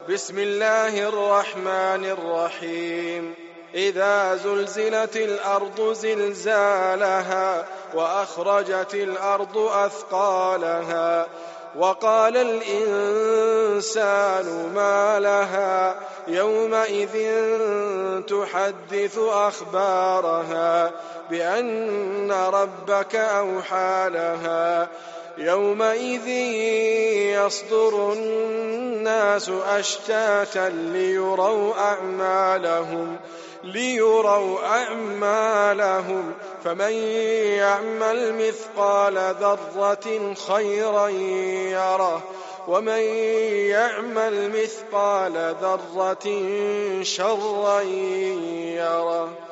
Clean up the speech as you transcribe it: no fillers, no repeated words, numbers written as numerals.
بسم الله الرحمن الرحيم. إذا زلزلت الأرض زلزالها وأخرجت الأرض أثقالها وقال الإنسان ما لها يومئذ تحدث أخبارها بأن ربك أوحى لها يومئذ يصدر الناس أشتاتا ليروا أعمالهم فمن يعمل مثقال ذرة خيرا يره ومن يعمل مثقال ذرة شرا يره.